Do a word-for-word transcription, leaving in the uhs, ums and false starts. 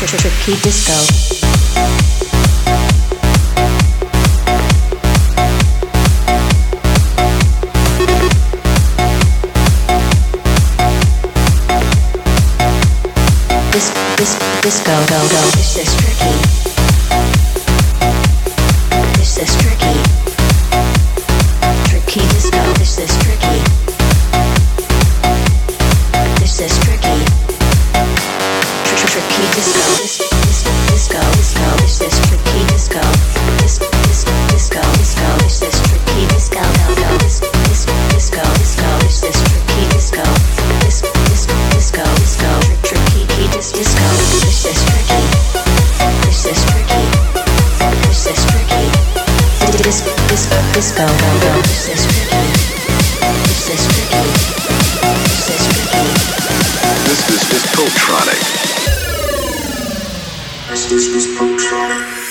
Tricky disco. This, this, disco, go, go. This is tricky. This is tricky. Tricky disco. This is tricky. This is tricky. Tricky disco. This, this, disco, disco. This is tricky disco. This, this, disco, disco. This is tricky disco. Go, go. This, this, disco, disco. This is tricky disco. This, this, disco, disco. Tricky dis disco. This is tricky. This is tricky. This is tricky. Dis dis disco. Go, go. This is tricky. This is tricky. This is tricky. This is Discotronic. This is Discotronic.